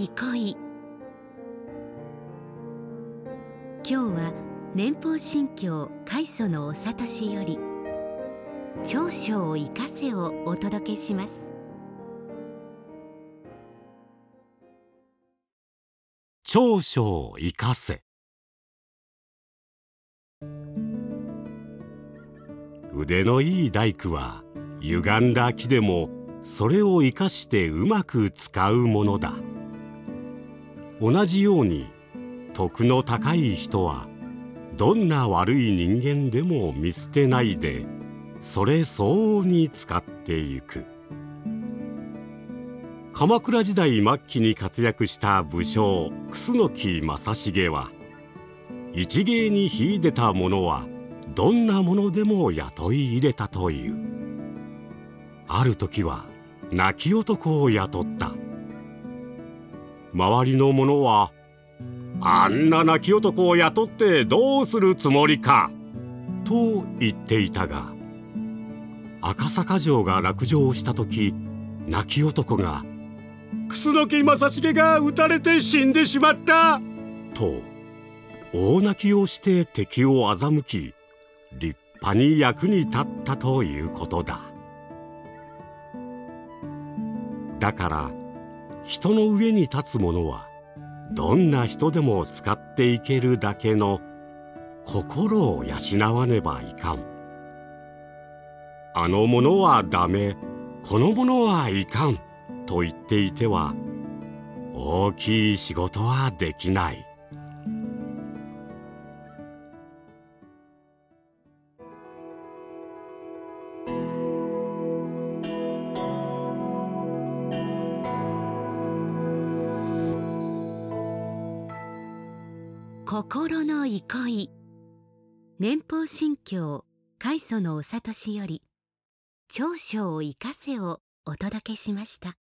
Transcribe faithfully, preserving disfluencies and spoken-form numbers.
憩い。今日は年俸新教開祖のお諭しより長所を生かせをお届けします。 長所を生かせ。腕のいい大工は歪んだ木でもそれを生かしてうまく使うものだ。同じように徳の高い人はどんな悪い人間でも見捨てないでそれ相応に使っていく。鎌倉時代末期に活躍した武将楠木正成は一芸に秀でた者はどんなものでも雇い入れたという。ある時は泣き男を雇った。周りの者は「あんな泣き男を雇ってどうするつもりか」と言っていたが、赤坂城が落城した時、泣き男が「楠木正成が撃たれて死んでしまった!」と大泣きをして敵を欺き、立派に役に立ったということだ。だから人の上に立つ者はどんな人でも使っていけるだけの心を養わねばいかん。あの者はダメ、この者はいかんと言っていては大きい仕事はできない。 心の憩い。年俸新教開祖のお諭しより長所を生かせをお届けしました。